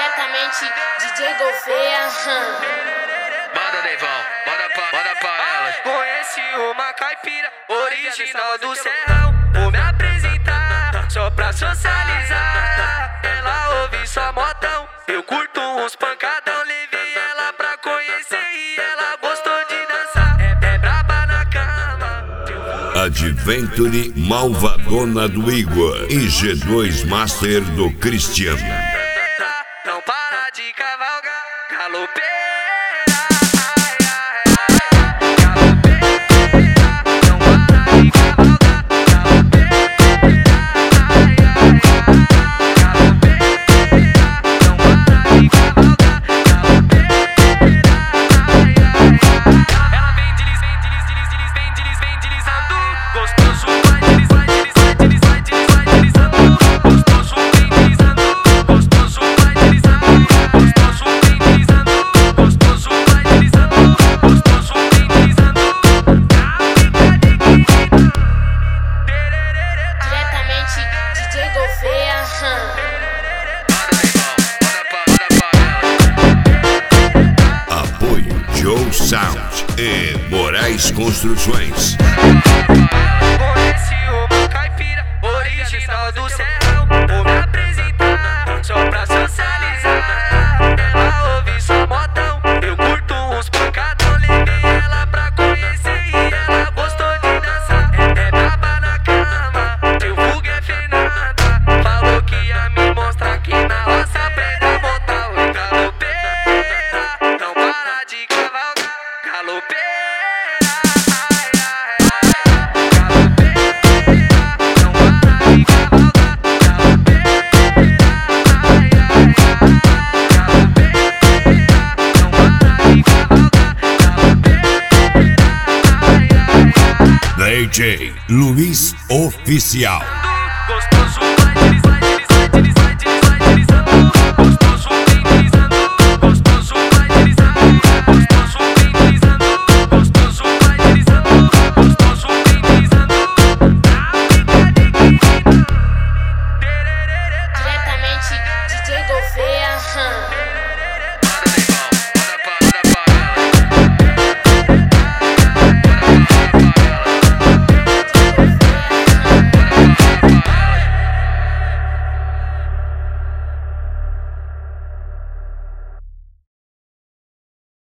Diretamente DJ Gouveia. Manda, Neivão, manda pra elas. Conheci uma caipira original do Serrão. Vou me apresentar só pra socializar. Ela ouve só modão, eu curto uns pancadão. Levei ela pra conhecer e ela gostou de dançar. É braba na cama. Adventure Malvadona do Igor e G2 Master do Cristiano. Não para de cavalgar, galopeira. DJ Gouveia. Apoio Joe Sound e Moraes Construções. Conheci uma caipira original do Serrão. Vou me apresentar só pra socializar. Ela ouve só modão, eu curto uns pancadão. Levei ela pra conhecer e ela gostou de dançar. É braba na cama, teu vulgo é Fernanda. Falou que ia me mostrar que na roça aprende a montar o galopeira. Não para de cavalgar, galopeira. DJ Luiz Oficial.